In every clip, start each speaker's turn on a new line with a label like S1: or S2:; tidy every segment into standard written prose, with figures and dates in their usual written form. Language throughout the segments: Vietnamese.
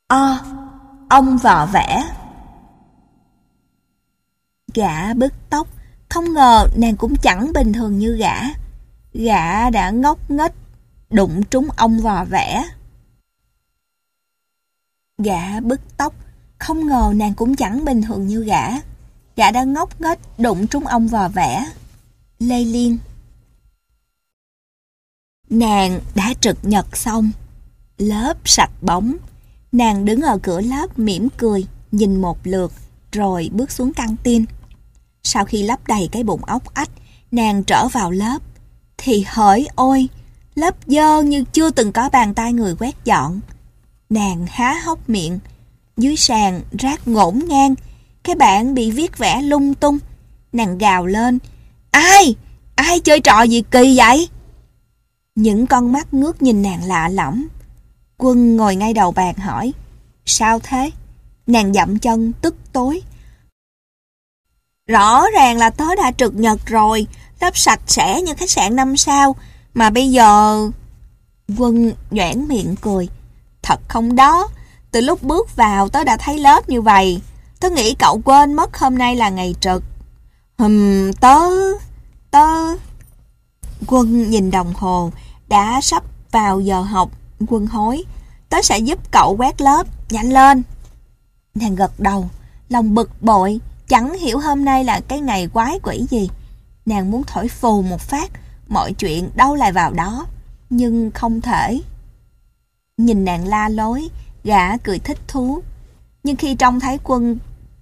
S1: O. Ông vò vẽ. Gã bứt tóc, không ngờ nàng cũng chẳng bình thường như gã. Gã đã ngốc nghếch đụng trúng ông vò vẽ. Gã bứt tóc, không ngờ nàng cũng chẳng bình thường như gã. Gã đã ngốc nghếch đụng trúng ông vò vẽ. Lê Liên. Nàng đã trực nhật xong. Lớp sạch bóng. Nàng đứng ở cửa lớp mỉm cười, nhìn một lượt, rồi bước xuống căng tin. Sau khi lấp đầy cái bụng ốc ách, nàng trở vào lớp. Thì hỡi ôi, lớp dơ như chưa từng có bàn tay người quét dọn. Nàng há hốc miệng. Dưới sàn rác ngổn ngang, cái bảng bị viết vẽ lung tung. Nàng gào lên: Ai? Ai chơi trò gì kỳ vậy? Những con mắt ngước nhìn nàng lạ lẫm. Quân ngồi ngay đầu bàn hỏi: Sao thế? Nàng dậm chân tức tối: Rõ ràng là tớ đã trực nhật rồi, lớp sạch sẽ như khách sạn 5 sao, mà bây giờ... Quân nhoẻn miệng cười: Thật không đó, từ lúc bước vào tớ đã thấy lớp như vậy. Tớ nghĩ cậu quên mất hôm nay là ngày trực. Tớ... Quân nhìn đồng hồ, đã sắp vào giờ học. Quân hối: Tớ sẽ giúp cậu quét lớp, nhanh lên. Nàng gật đầu, lòng bực bội, chẳng hiểu hôm nay là cái ngày quái quỷ gì. Nàng muốn thổi phù một phát, mọi chuyện đâu lại vào đó, nhưng không thể. Nhìn nàng la lối, gã cười thích thú. Nhưng khi trông thấy Quân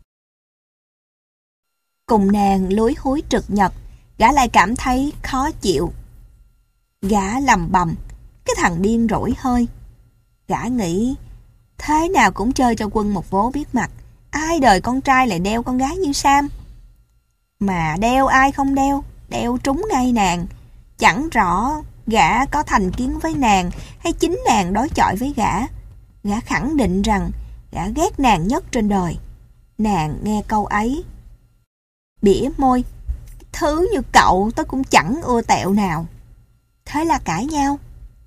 S1: cùng nàng lúi húi trực nhật, gã lại cảm thấy khó chịu. Gã lầm bầm: Cái thằng điên rỗi hơi. Gã nghĩ thế nào cũng chơi cho Quân một vố biết mặt. Ai đời con trai lại đeo con gái như Sam. Mà đeo ai không đeo, đeo trúng ngay nàng. Chẳng rõ gã có thành kiến với nàng hay chính nàng đối chọi với gã. Gã khẳng định rằng gã ghét nàng nhất trên đời. Nàng nghe câu ấy, bỉa môi: Thứ như cậu tớ cũng chẳng ưa tẹo nào. Thế là cãi nhau.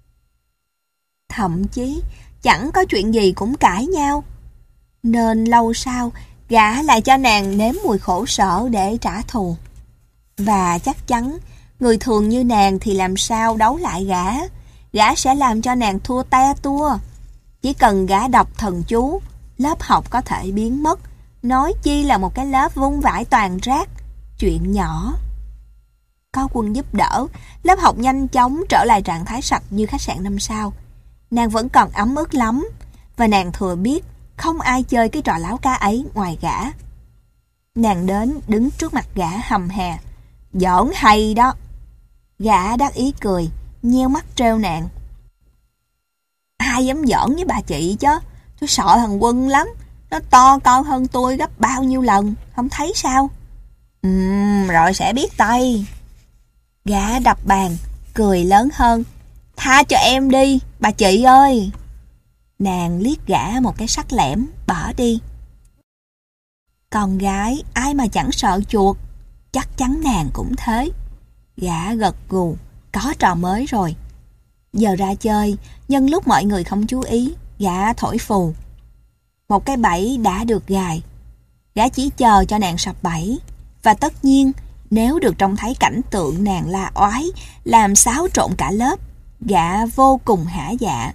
S1: Thậm chí chẳng có chuyện gì cũng cãi nhau. Nên lâu sau, gã lại cho nàng nếm mùi khổ sở để trả thù. Và chắc chắn, người thường như nàng thì làm sao đấu lại gã. Gã sẽ làm cho nàng thua te tua. Chỉ cần gã đọc thần chú, lớp học có thể biến mất. Nói chi là một cái lớp vung vãi toàn rác. Chuyện nhỏ. Có Quân giúp đỡ, lớp học nhanh chóng trở lại trạng thái sạch như khách sạn 5 sao. Nàng vẫn còn ấm ức lắm, và nàng thừa biết không ai chơi cái trò láo cá ấy ngoài gã. Nàng đến đứng trước mặt gã hầm hè: Giỡn hay đó. Gã đắc ý cười, nheo mắt trêu nàng: Ai dám giỡn với bà chị chứ? Tôi sợ thằng Quân lắm. Nó to con hơn tôi gấp bao nhiêu lần, không thấy sao? Rồi sẽ biết tay. Gã đập bàn, cười lớn hơn: Tha cho em đi, bà chị ơi. Nàng liếc gã một cái sắc lẻm, bỏ đi. Con gái ai mà chẳng sợ chuột. Chắc chắn nàng cũng thế. Gã gật gù, có trò mới rồi. Giờ ra chơi, nhân lúc mọi người không chú ý, gã thổi phù. Một cái bẫy đã được gài. Gã chỉ chờ cho nàng sập bẫy. Và tất nhiên, nếu được trông thấy cảnh tượng nàng la oái, làm xáo trộn cả lớp, gã vô cùng hả dạ.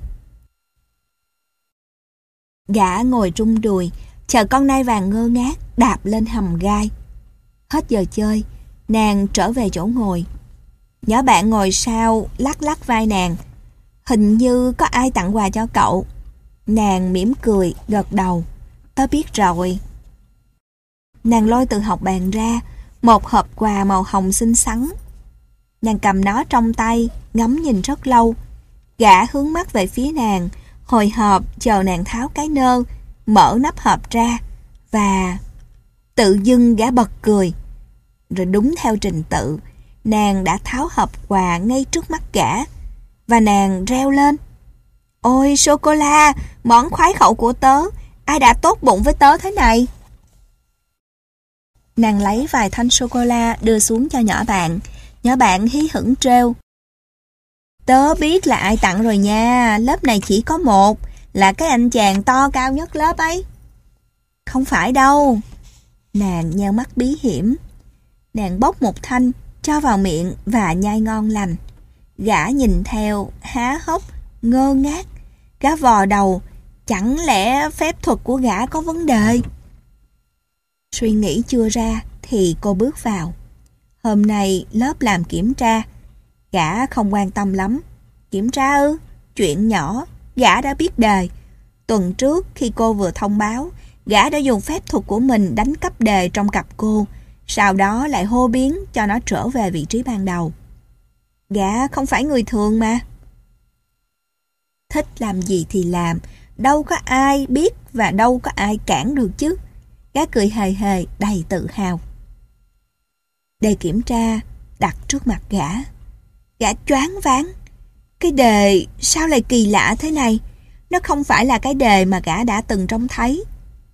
S1: Gã ngồi trung đùi, chờ con nai vàng ngơ ngác đạp lên hầm gai. Hết giờ chơi, nàng trở về chỗ ngồi. Nhỏ bạn ngồi sau lắc lắc vai nàng: Hình như có ai tặng quà cho cậu. Nàng mỉm cười, gật đầu: Tớ biết rồi. Nàng lôi từ học bàn ra một hộp quà màu hồng xinh xắn. Nàng cầm nó trong tay, ngắm nhìn rất lâu. Gã hướng mắt về phía nàng, hồi hộp chờ nàng tháo cái nơ, mở nắp hộp ra, và tự dưng gã bật cười. Rồi đúng theo trình tự, nàng đã tháo hộp quà ngay trước mắt gã, và nàng reo lên: Ôi sô-cô-la, món khoái khẩu của tớ, ai đã tốt bụng với tớ thế này? Nàng lấy vài thanh sô-cô-la đưa xuống cho nhỏ bạn. Nhỏ bạn hí hửng trêu: Tớ biết là ai tặng rồi nha, lớp này chỉ có một. là cái anh chàng to cao nhất lớp ấy. Không phải đâu. Nàng nheo mắt bí hiểm. Nàng bốc một thanh, cho vào miệng và nhai ngon lành. Gã nhìn theo, há hốc, ngơ ngác. Gã vò đầu, chẳng lẽ phép thuật của gã có vấn đề? Suy nghĩ chưa ra thì cô bước vào. Hôm nay lớp làm kiểm tra. Gã không quan tâm lắm. Kiểm tra ư? Chuyện nhỏ, gã đã biết đề. Tuần trước khi cô vừa thông báo, gã đã dùng phép thuật của mình đánh cắp đề trong cặp cô, sau đó lại hô biến cho nó trở về vị trí ban đầu. Gã không phải người thường mà. Thích làm gì thì làm, đâu có ai biết và đâu có ai cản được chứ. Gã cười hề hề đầy tự hào. Đề kiểm tra đặt trước mặt gã. Gã choáng váng. Cái đề sao lại kỳ lạ thế này? Nó không phải là cái đề mà gã đã từng trông thấy.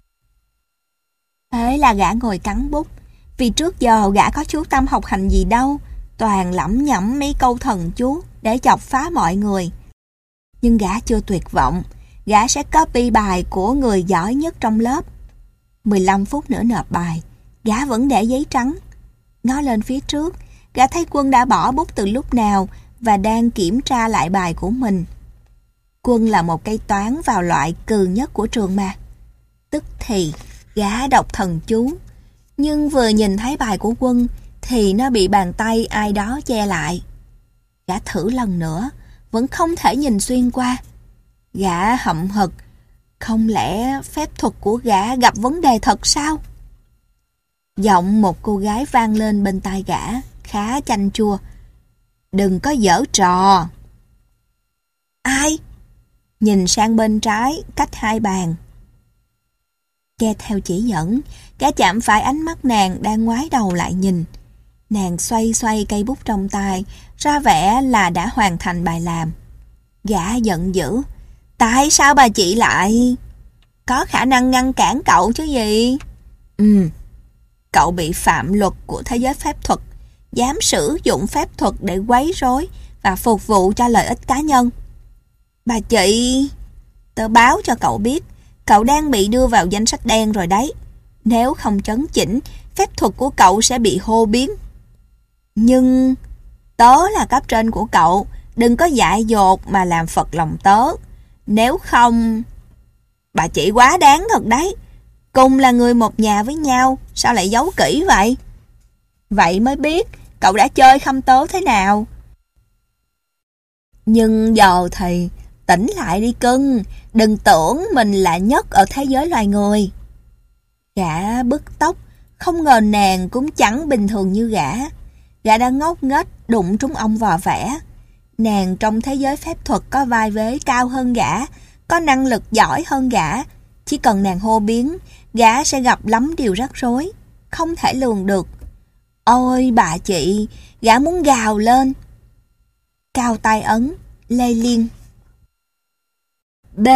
S1: Thế là gã ngồi cắn bút. Vì trước giờ gã có chú tâm học hành gì đâu, toàn lẩm nhẩm mấy câu thần chú để chọc phá mọi người. Nhưng gã chưa tuyệt vọng. Gã sẽ copy bài của người giỏi nhất trong lớp. 15 phút nữa nộp bài, gã vẫn để giấy trắng. Ngó lên phía trước, gã thấy Quân đã bỏ bút từ lúc nào và đang kiểm tra lại bài của mình. Quân là một cây toán vào loại cừ nhất của trường mà. Tức thì gã đọc thần chú, nhưng vừa nhìn thấy bài của Quân thì nó bị bàn tay ai đó che lại. Gã thử lần nữa, vẫn không thể nhìn xuyên qua. Gã hậm hực, không lẽ phép thuật của gã gặp vấn đề thật sao? Giọng một cô gái vang lên bên tai gã, khá chanh chua. Đừng có giở trò. Ai? Nhìn sang bên trái, cách 2 bàn. Nghe theo chỉ dẫn, gã chạm phải ánh mắt nàng đang ngoái đầu lại nhìn. Nàng xoay xoay cây bút trong tay, ra vẻ là đã hoàn thành bài làm. Gã giận dữ. Tại sao bà chị lại? Có khả năng ngăn cản cậu chứ gì? Cậu bị phạm luật của thế giới phép thuật, dám sử dụng phép thuật để quấy rối và phục vụ cho lợi ích cá nhân. Bà chị, tớ báo cho cậu biết, cậu đang bị đưa vào danh sách đen rồi đấy. Nếu không chấn chỉnh, phép thuật của cậu sẽ bị hô biến. Nhưng tớ là cấp trên của cậu, đừng có dại dột mà làm phật lòng tớ. Nếu không... Bà chị quá đáng thật đấy. Cùng là người một nhà với nhau, sao lại giấu kỹ vậy? Vậy mới biết cậu đã chơi khăm tớ thế nào. Nhưng giờ thì tỉnh lại đi cưng, đừng tưởng mình là nhất ở thế giới loài người. Gã bứt tóc, không ngờ nàng cũng chẳng bình thường như gã. Gã đã ngốc nghếch đụng trúng ông vò vẽ. Nàng trong thế giới phép thuật có vai vế cao hơn gã, có năng lực giỏi hơn gã. Chỉ cần nàng hô biến, gã sẽ gặp lắm điều rắc rối, không thể lường được. Ôi bà chị, gã muốn gào lên. Cao tay ấn, Lê Liên. B.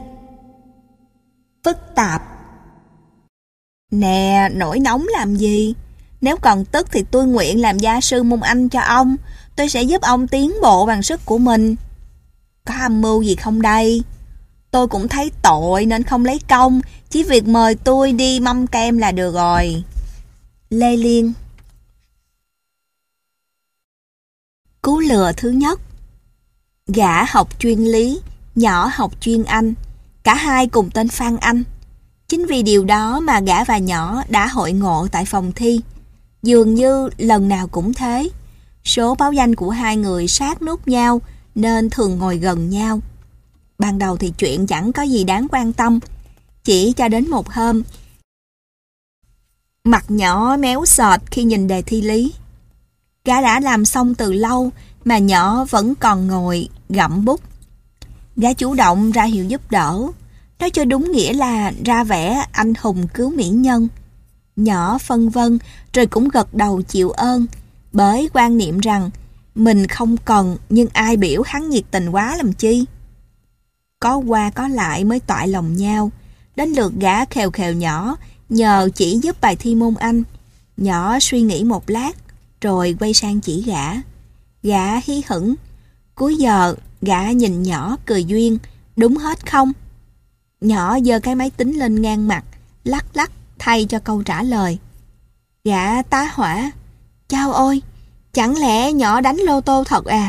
S1: Phức tạp. Nè, nổi nóng làm gì? Nếu còn tức thì tôi nguyện làm gia sư môn Anh cho ông. Tôi sẽ giúp ông tiến bộ bằng sức của mình. Có âm mưu gì không đây? Tôi cũng thấy tội nên không lấy công, chỉ việc mời tôi đi mâm kem là được rồi. Lê Liên. Cú lừa thứ nhất. Gã học chuyên lý, nhỏ học chuyên Anh. Cả hai cùng tên Phan Anh. Chính vì điều đó mà gã và nhỏ đã hội ngộ tại phòng thi. Dường như lần nào cũng thế. Số báo danh của hai người sát nút nhau nên thường ngồi gần nhau. Ban đầu thì chuyện chẳng có gì đáng quan tâm. Chỉ cho đến một hôm, mặt nhỏ méo sọt khi nhìn đề thi lý. Gã đã làm xong từ lâu mà nhỏ vẫn còn ngồi gặm bút. Gã chủ động ra hiệu giúp đỡ. Nói cho đúng nghĩa là ra vẻ anh hùng cứu mỹ nhân. Nhỏ phân vân rồi cũng gật đầu chịu ơn, bởi quan niệm rằng mình không cần nhưng ai biểu hắn nhiệt tình quá làm chi. Có qua có lại mới toại lòng nhau. Đến lượt gã khèo khèo nhỏ nhờ chỉ giúp bài thi môn Anh. Nhỏ suy nghĩ một lát rồi quay sang chỉ gã. Gã hí hửng. Cuối giờ gã nhìn nhỏ cười duyên. Đúng hết không? Nhỏ giơ cái máy tính lên ngang mặt, lắc lắc thay cho câu trả lời. Gã tá hỏa. Chao ôi, chẳng lẽ nhỏ đánh lô tô thật à?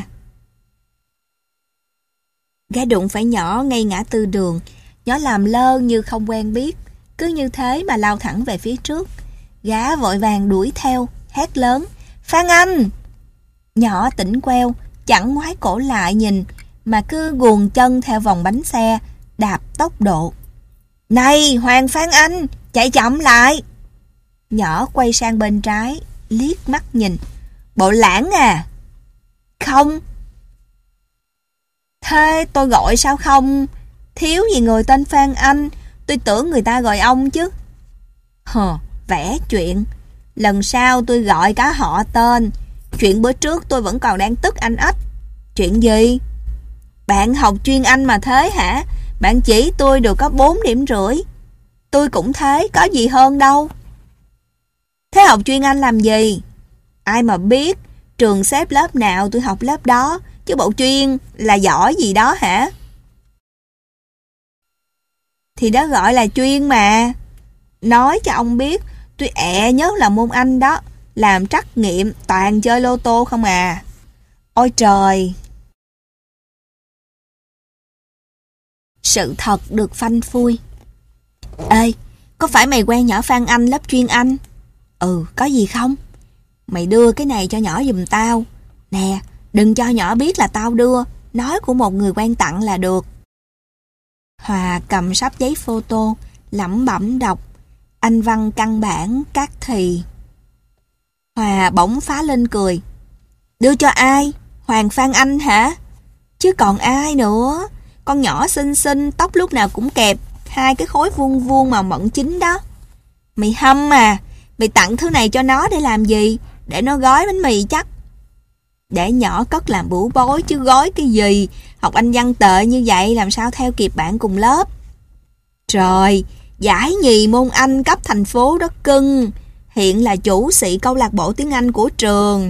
S1: Gã đụng phải nhỏ ngay ngã tư đường. Nhỏ làm lơ như không quen biết, cứ như thế mà lao thẳng về phía trước. Gã vội vàng đuổi theo, hét lớn. Phan Anh! Nhỏ tỉnh queo, chẳng ngoái cổ lại nhìn, mà cứ guồn chân theo vòng bánh xe, đạp tốc độ. Này, Hoàng Phan Anh, chạy chậm lại! Nhỏ quay sang bên trái, liếc mắt nhìn. Bộ lãng à? Không. Thế tôi gọi sao không? Thiếu gì người tên Phan Anh, tôi tưởng người ta gọi ông chứ. Vẽ chuyện. Lần sau tôi gọi cả họ tên. Chuyện bữa trước tôi vẫn còn đang tức anh ếch. Chuyện gì? Bạn học chuyên Anh mà thế hả? Bạn chỉ tôi được có 4,5 điểm. Tôi cũng thế, có gì hơn đâu. Thế học chuyên Anh làm gì? Ai mà biết, trường xếp lớp nào tôi học lớp đó, chứ bộ chuyên là giỏi gì đó hả? Thì đó gọi là chuyên mà. Nói cho ông biết, tôi nhớ là môn Anh đó, làm trắc nghiệm toàn chơi lô tô không à. Ôi trời! Sự thật được phanh phui. Ê, có phải mày quen nhỏ Phan Anh lớp chuyên Anh? Ừ, có gì không? Mày đưa cái này cho nhỏ giùm tao. Nè, đừng cho nhỏ biết là tao đưa, nói của một người quen tặng là được. Hòa cầm sắp giấy photo, lẩm bẩm đọc. Anh văn căn bản các thì. Hòa bỗng phá lên cười. Đưa cho ai? Hoàng Phan Anh hả? Chứ còn ai nữa? Con nhỏ xinh xinh, tóc lúc nào cũng kẹp, 2 cái khối vuông vuông màu mận chín đó. Mày hâm à? Mày tặng thứ này cho nó để làm gì? Để nó gói bánh mì chắc. Để nhỏ cất làm bủ bối chứ gói cái gì? Học Anh văn tệ như vậy làm sao theo kịp bạn cùng lớp? Trời, giải nhì môn Anh cấp thành phố đó cưng. Hiện là chủ sĩ câu lạc bộ tiếng Anh của trường.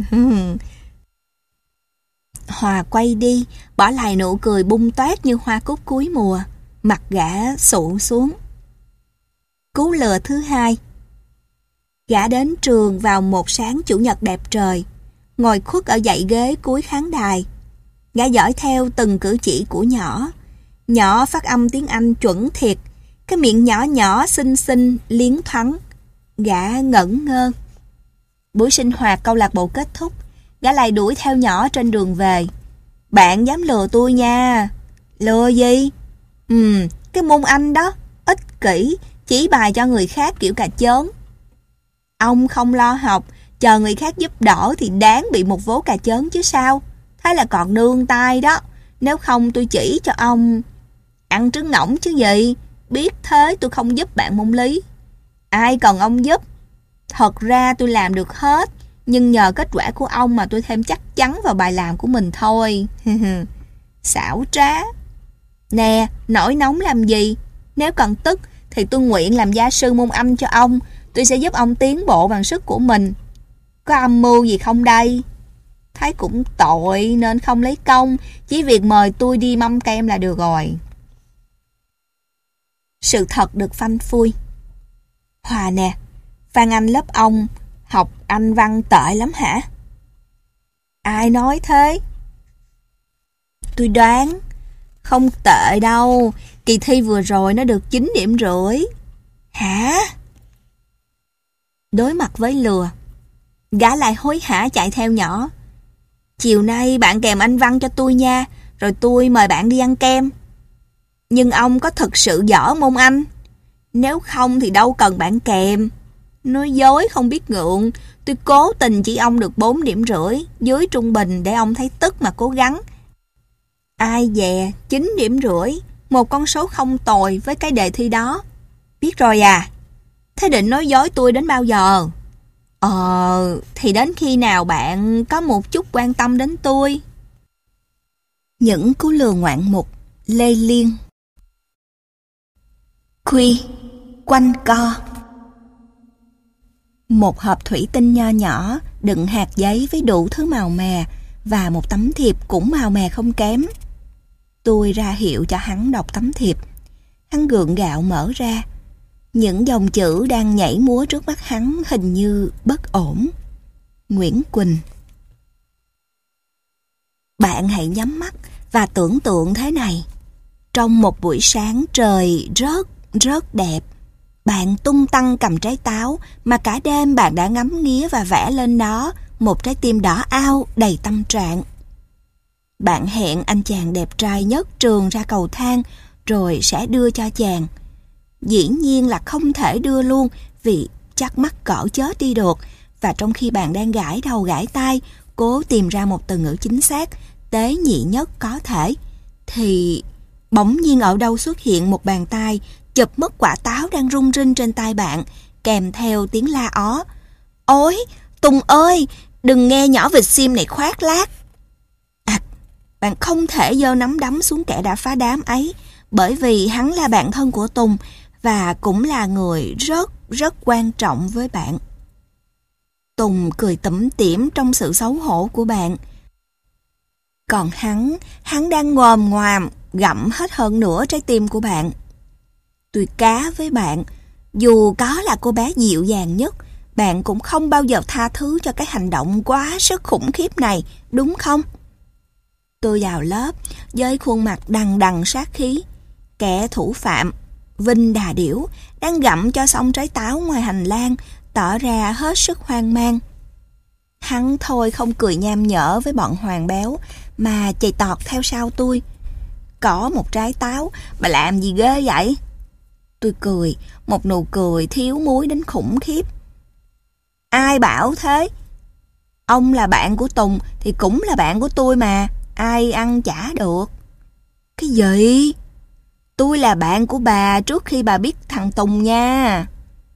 S1: Hòa quay đi, bỏ lại nụ cười bung toét như hoa cúc cuối mùa. Mặt gã sụ xuống. Cú lừa thứ hai. Gã đến trường vào một sáng chủ nhật đẹp trời, ngồi khuất ở dãy ghế cuối khán đài. Gã dõi theo từng cử chỉ của nhỏ. Nhỏ phát âm tiếng Anh chuẩn thiệt, cái miệng nhỏ nhỏ xinh xinh liến thoáng. Gã ngẩn ngơ. Buổi sinh hoạt câu lạc bộ kết thúc, gã lại đuổi theo nhỏ trên đường về. Bạn dám lừa tôi nha. Lừa gì? Cái môn Anh đó, ích kỷ, chỉ bài cho người khác kiểu cà chớn. Ông không lo học, chờ người khác giúp đỡ thì đáng bị một vố cà chớn chứ sao. Thế là còn nương tay đó. Nếu không tôi chỉ cho ông. Ăn trứng ngỗng chứ gì. Biết thế tôi không giúp bạn môn lý. Ai cần ông giúp. Thật ra tôi làm được hết, nhưng nhờ kết quả của ông mà tôi thêm chắc chắn vào bài làm của mình thôi. Xảo trá. Nè, nổi nóng làm gì? Nếu cần tức thì tôi nguyện làm gia sư môn Anh cho ông. Tôi sẽ giúp ông tiến bộ bằng sức của mình. Có âm mưu gì không đây? Thấy cũng tội nên không lấy công, chỉ việc mời tôi đi mâm kem là được rồi. Sự thật được phanh phui. Hòa nè, Phan Anh lớp ông học Anh văn tệ lắm hả? Ai nói thế? Tôi đoán. Không tệ đâu, kỳ thi vừa rồi nó được 9,5 điểm. Hả? Đối mặt với lừa, gã lại hối hả chạy theo nhỏ. Chiều nay bạn kèm Anh văn cho tôi nha, rồi tôi mời bạn đi ăn kem. Nhưng ông có thực sự dở môn Anh? Nếu không thì đâu cần bạn kèm. Nói dối không biết ngượng. Tôi cố tình chỉ ông được 4,5 điểm, dưới trung bình để ông thấy tức mà cố gắng. Ai dè 9,5 điểm, một con số không tồi với cái đề thi đó. Biết rồi à? Thế định nói dối tôi đến bao giờ? Thì đến khi nào bạn có một chút quan tâm đến tôi. Những cú lừa ngoạn mục, lê liên. Khuy, quanh co. Một hộp thủy tinh nho nhỏ đựng hạt giấy với đủ thứ màu mè và một tấm thiệp cũng màu mè không kém. Tôi ra hiệu cho hắn đọc tấm thiệp. Hắn gượng gạo mở ra. Những dòng chữ đang nhảy múa trước mắt hắn hình như bất ổn. Nguyễn Quỳnh. Bạn hãy nhắm mắt và tưởng tượng thế này. Trong một buổi sáng trời rất đẹp, bạn tung tăng cầm trái táo mà cả đêm bạn đã ngắm nghía và vẽ lên đó một trái tim đỏ ao đầy tâm trạng. Bạn hẹn anh chàng đẹp trai nhất trường ra cầu thang rồi sẽ đưa cho chàng. Dĩ nhiên là không thể đưa luôn vì chắc mắc cỡ chết đi được. Và trong khi bạn đang gãi đầu gãi tai, cố tìm ra một từ ngữ chính xác, tế nhị nhất có thể, thì bỗng nhiên ở đâu xuất hiện một bàn tay chụp mất quả táo đang rung rinh trên tay bạn, kèm theo tiếng la ó. Ôi, Tùng ơi, đừng nghe nhỏ vịt sim này khoác lác. Bạn không thể giơ nắm đấm xuống kẻ đã phá đám ấy, bởi vì hắn là bạn thân của Tùng và cũng là người rất quan trọng với bạn. Tùng cười tủm tỉm trong sự xấu hổ của bạn. Còn hắn đang ngồm ngoàm gặm hết hơn nửa trái tim của bạn. Tôi cá với bạn, dù có là cô bé dịu dàng nhất, bạn cũng không bao giờ tha thứ cho cái hành động quá sức khủng khiếp này, đúng không? Tôi vào lớp với khuôn mặt đằng đằng sát khí. Kẻ thủ phạm, Vinh Đà Điểu, đang gặm cho xong trái táo ngoài hành lang, tỏ ra hết sức hoang mang. Hắn thôi không cười nham nhở với bọn Hoàng Béo, mà chạy tọt theo sau tôi. Có một trái táo, bà làm gì ghê vậy? Tôi cười, một nụ cười thiếu muối đến khủng khiếp. Ai bảo thế? Ông là bạn của Tùng thì cũng là bạn của tôi mà, ai ăn chả được. Cái gì? Tôi là bạn của bà trước khi bà biết thằng Tùng nha.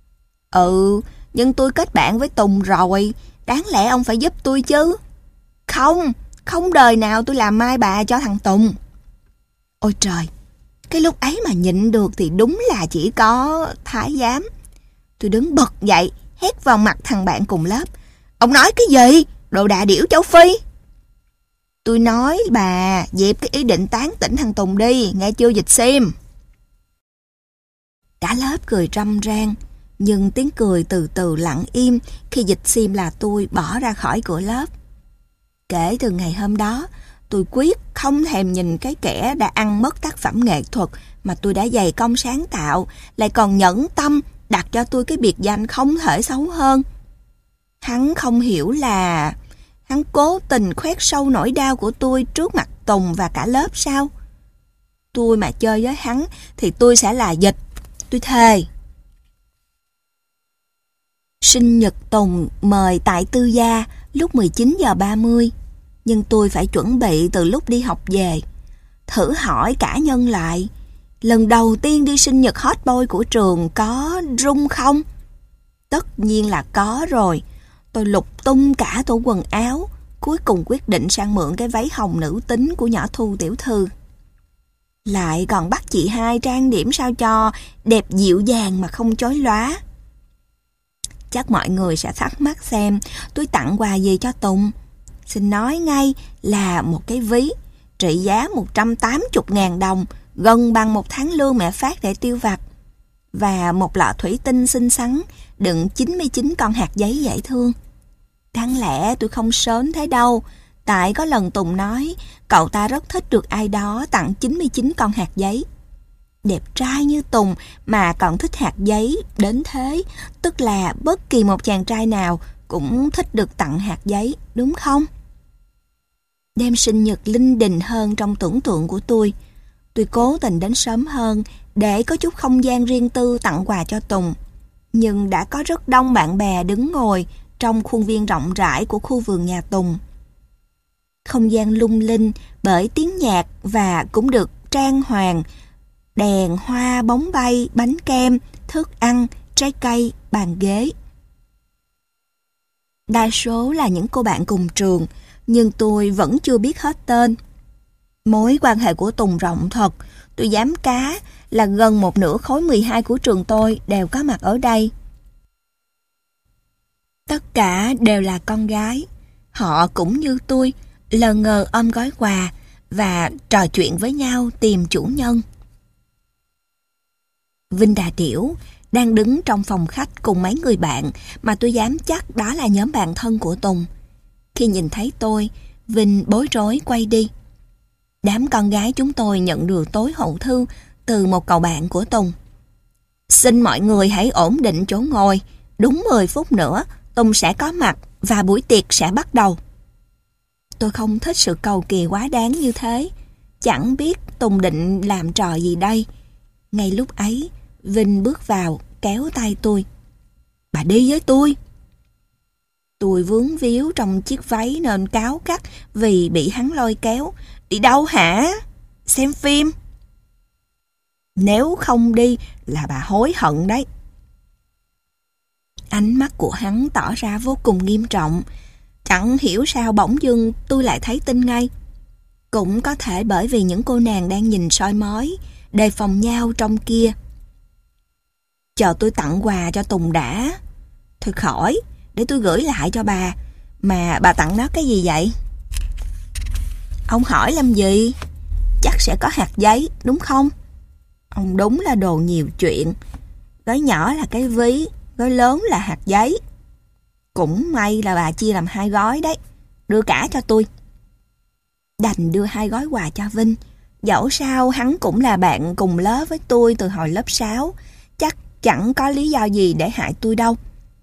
S1: Ừ, nhưng tôi kết bạn với Tùng rồi, đáng lẽ ông phải giúp tôi chứ. Không đời nào tôi làm mai bà cho thằng Tùng. Ôi trời, cái lúc ấy mà nhịn được thì đúng là chỉ có thái giám. Tôi đứng bật dậy, hét vào mặt thằng bạn cùng lớp. Ông nói cái gì? Đồ đà điểu châu Phi. Tôi nói bà, dẹp cái ý định tán tỉnh thằng Tùng đi, nghe chưa Dịch Sim? Cả lớp cười râm ran, nhưng tiếng cười từ từ lặng im khi Dịch Sim là tôi bỏ ra khỏi cửa lớp. Kể từ ngày hôm đó, tôi quyết không thèm nhìn cái kẻ đã ăn mất tác phẩm nghệ thuật mà tôi đã dày công sáng tạo, lại còn nhẫn tâm đặt cho tôi cái biệt danh không thể xấu hơn. Hắn không hiểu là hắn cố tình khoét sâu nỗi đau của tôi trước mặt Tùng và cả lớp sao? Tôi mà chơi với hắn thì tôi sẽ là Dịch, tôi thề. Sinh nhật Tùng mời tại Tư Gia lúc 19:30, nhưng tôi phải chuẩn bị từ lúc đi học về. Thử hỏi cả nhân lại, lần đầu tiên đi sinh nhật hot boy của trường có rung không? Tất nhiên là có rồi. Tôi lục tung cả tủ quần áo, cuối cùng quyết định sang mượn cái váy hồng nữ tính của nhỏ Thu tiểu thư. Lại còn bắt chị hai trang điểm sao cho đẹp dịu dàng mà không chói lóa. Chắc mọi người sẽ thắc mắc xem tôi tặng quà gì cho Tùng. Xin nói ngay là một cái ví trị giá 180.000 đồng, gần bằng một tháng lương mẹ phát để tiêu vặt, và một lọ thủy tinh xinh xắn đựng 99 con hạt giấy dễ thương. Đáng lẽ tôi không sớm thế đâu, tại có lần Tùng nói cậu ta rất thích được ai đó tặng 99 con hạt giấy. Đẹp trai như Tùng mà còn thích hạt giấy đến thế, tức là bất kỳ một chàng trai nào cũng thích được tặng hạt giấy, đúng không? Đêm sinh nhật linh đình hơn trong tưởng tượng của tôi cố tình đến sớm hơn để có chút không gian riêng tư tặng quà cho Tùng. Nhưng đã có rất đông bạn bè đứng ngồi trong khuôn viên rộng rãi của khu vườn nhà Tùng. Không gian lung linh bởi tiếng nhạc và cũng được trang hoàng đèn, hoa, bóng bay, bánh kem, thức ăn, trái cây, bàn ghế. Đa số là những cô bạn cùng trường, nhưng tôi vẫn chưa biết hết tên. Mối quan hệ của Tùng rộng thật, tôi dám cá là gần một nửa khối 12 của trường tôi đều có mặt ở đây. Tất cả đều là con gái. Họ cũng như tôi, lờ ngờ ôm gói quà và trò chuyện với nhau tìm chủ nhân. Vinh Đà Điểu đang đứng trong phòng khách cùng mấy người bạn mà tôi dám chắc đó là nhóm bạn thân của Tùng. Khi nhìn thấy tôi, Vinh bối rối quay đi. Đám con gái chúng tôi nhận được tối hậu thư từ một cậu bạn của Tùng. Xin mọi người hãy ổn định chỗ ngồi, đúng 10 phút nữa Tùng sẽ có mặt và buổi tiệc sẽ bắt đầu. Tôi không thích sự cầu kỳ quá đáng như thế, chẳng biết Tùng định làm trò gì đây. Ngay lúc ấy, Vinh bước vào kéo tay tôi. Bà đi với tôi. Tôi vướng víu trong chiếc váy nên cáu gắt vì bị hắn lôi kéo. Đi đâu hả? Xem phim. Nếu không đi là bà hối hận đấy. Ánh mắt của hắn tỏ ra vô cùng nghiêm trọng. Chẳng hiểu sao bỗng dưng tôi lại thấy tin ngay. Cũng có thể bởi vì những cô nàng đang nhìn soi mói, đề phòng nhau trong kia. Chờ tôi tặng quà cho Tùng đã. Thôi khỏi, để tôi gửi lại cho bà. Mà bà tặng nó cái gì vậy? Ông hỏi làm gì? Chắc sẽ có hạt giấy, đúng không? Ông đúng là đồ nhiều chuyện. Gói nhỏ là cái ví, gói lớn là hạt giấy. Cũng may là bà chia làm 2 gói đấy. Đưa cả cho tôi. Đành đưa 2 gói quà cho Vinh. Dẫu sao hắn cũng là bạn cùng lớp với tôi từ hồi lớp 6. Chắc chẳng có lý do gì để hại tôi đâu.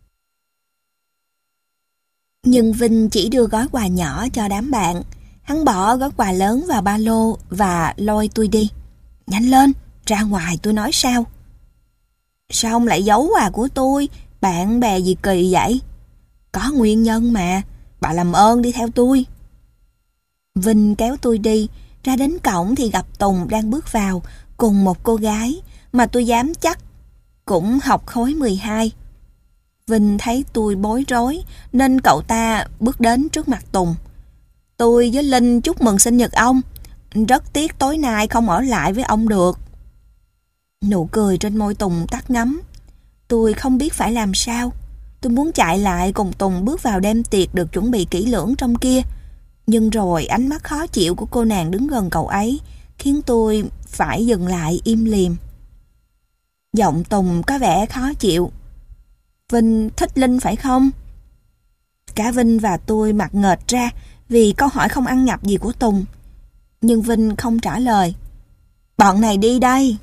S1: Nhưng Vinh chỉ đưa gói quà nhỏ cho đám bạn. Hắn bỏ gói quà lớn vào ba lô và lôi tôi đi. Nhanh lên, ra ngoài tôi nói sao. Sao ông lại giấu quà của tôi? Bạn bè gì kỳ vậy? Có nguyên nhân mà, bà làm ơn đi theo tôi. Vinh kéo tôi đi, ra đến cổng thì gặp Tùng đang bước vào cùng một cô gái mà tôi dám chắc cũng học khối 12. Vinh thấy tôi bối rối nên cậu ta bước đến trước mặt Tùng. Tôi với Linh chúc mừng sinh nhật ông. Rất tiếc tối nay không ở lại với ông được. Nụ cười trên môi Tùng tắt ngấm. Tôi không biết phải làm sao. Tôi muốn chạy lại cùng Tùng bước vào đêm tiệc được chuẩn bị kỹ lưỡng trong kia. Nhưng rồi ánh mắt khó chịu của cô nàng đứng gần cậu ấy khiến tôi phải dừng lại im lìm. Giọng Tùng có vẻ khó chịu. Vinh thích Linh phải không? Cả Vinh và tôi mặt nghệch ra vì câu hỏi không ăn nhập gì của Tùng. Nhưng Vinh không trả lời. Bọn này đi đây.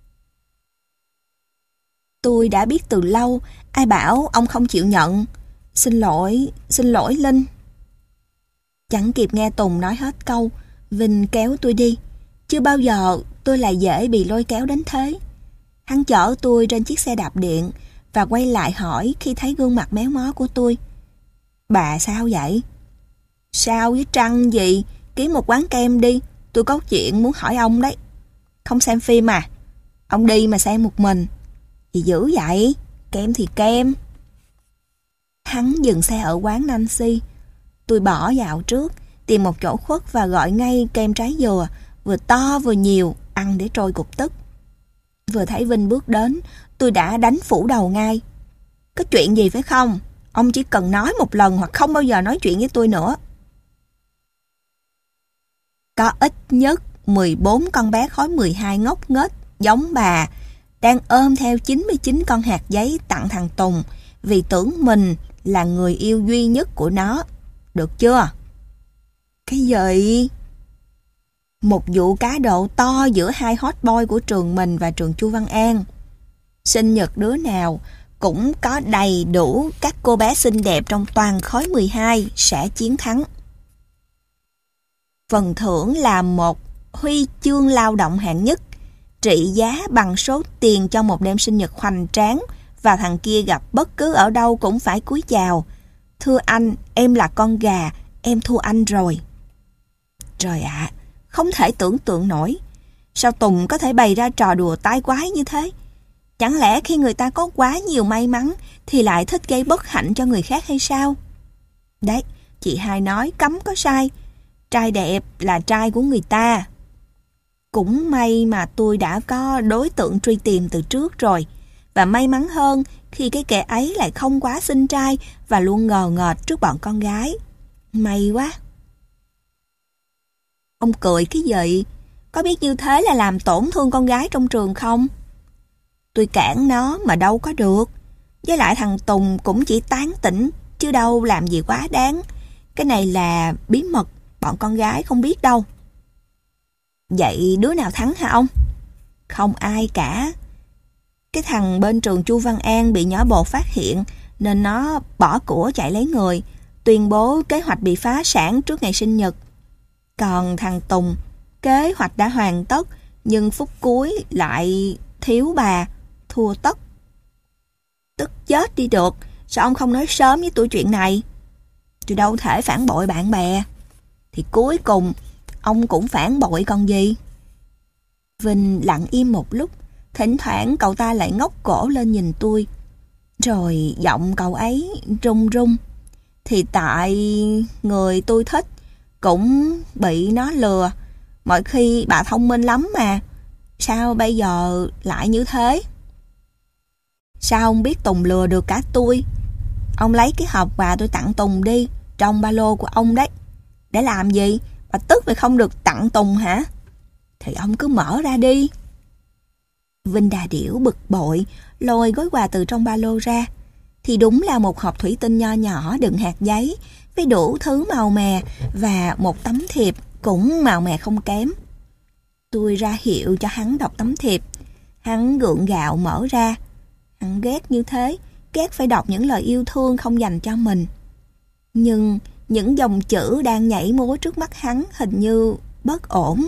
S1: Tôi đã biết từ lâu. Ai bảo ông không chịu nhận? Xin lỗi Linh. Chẳng kịp nghe Tùng nói hết câu, Vinh kéo tôi đi. Chưa bao giờ tôi lại dễ bị lôi kéo đến thế. Hắn chở tôi trên chiếc xe đạp điện và quay lại hỏi khi thấy gương mặt méo mó của tôi. Bà sao vậy? Sao với Trăng gì? Kiếm một quán kem đi. Tôi có chuyện muốn hỏi ông đấy. Không xem phim à? Ông đi mà xem một mình. Gì dữ vậy? Kem thì kem. Hắn dừng xe ở quán Nancy. Tôi bỏ vào trước, tìm một chỗ khuất và gọi ngay kem trái dừa, vừa to vừa nhiều, ăn để trôi cục tức. Vừa thấy Vinh bước đến, tôi đã đánh phủ đầu ngay. Có chuyện gì phải không? Ông chỉ cần nói một lần hoặc không bao giờ nói chuyện với tôi nữa. Có ít nhất 14 con bé khối 12 ngốc nghếch giống bà đang ôm theo 99 con hạt giấy tặng thằng Tùng vì tưởng mình là người yêu duy nhất của nó. Được chưa? Cái gì? Một vụ cá độ to giữa 2 hot boy của trường mình và trường Chu Văn An. Sinh nhật đứa nào cũng có đầy đủ các cô bé xinh đẹp trong toàn khối 12 sẽ chiến thắng. Phần thưởng là một huy chương lao động hạng nhất, trị giá bằng số tiền cho một đêm sinh nhật hoành tráng và thằng kia gặp bất cứ ở đâu cũng phải cúi chào. Thưa anh, em là con gà, em thua anh rồi. Trời ạ, không thể tưởng tượng nổi. Sao Tùng có thể bày ra trò đùa tai quái như thế? Chẳng lẽ khi người ta có quá nhiều may mắn thì lại thích gây bất hạnh cho người khác hay sao? Đấy, chị hai nói cấm có sai. Trai đẹp là trai của người ta. Cũng may mà tôi đã có đối tượng truy tìm từ trước rồi. Và may mắn hơn khi cái kẻ ấy lại không quá xinh trai và luôn ngờ ngợt trước bọn con gái. May quá. Ông cười cái gì? Có biết như thế là làm tổn thương con gái trong trường không? Tôi cản nó mà đâu có được. Với lại thằng Tùng cũng chỉ tán tỉnh, chứ đâu làm gì quá đáng. Cái này là bí mật, bọn con gái không biết đâu. Vậy đứa nào thắng hả ông? Không ai cả. Cái thằng bên trường Chu Văn An bị nhỏ bột phát hiện, nên nó bỏ của chạy lấy người, tuyên bố kế hoạch bị phá sản trước ngày sinh nhật. Còn thằng Tùng, kế hoạch đã hoàn tất, nhưng phút cuối lại thiếu bà, thua tất. Tức chết đi được, sao ông không nói sớm với tôi chuyện này? Tôi đâu thể phản bội bạn bè. Thì cuối cùng, ông cũng phản bội còn gì? Vinh lặng im một lúc, thỉnh thoảng cậu ta lại ngóc cổ lên nhìn tôi. Rồi giọng cậu ấy run run. Thì tại người tôi thích cũng bị nó lừa. Mọi khi bà thông minh lắm mà. Sao bây giờ lại như thế? Sao ông biết Tùng lừa được cả tôi? Ông lấy cái hộp quà tôi tặng Tùng đi, trong ba lô của ông đấy. Để làm gì? Bà tức vì không được tặng Tùng hả? Thì ông cứ mở ra đi. Vinh đà điểu bực bội, lôi gói quà từ trong ba lô ra. Thì đúng là một hộp thủy tinh nho nhỏ đựng hạt giấy, với đủ thứ màu mè và một tấm thiệp cũng màu mè không kém. Tôi ra hiệu cho hắn đọc tấm thiệp. Hắn gượng gạo mở ra. Hắn ghét như thế, ghét phải đọc những lời yêu thương không dành cho mình. Nhưng những dòng chữ đang nhảy múa trước mắt hắn hình như bất ổn.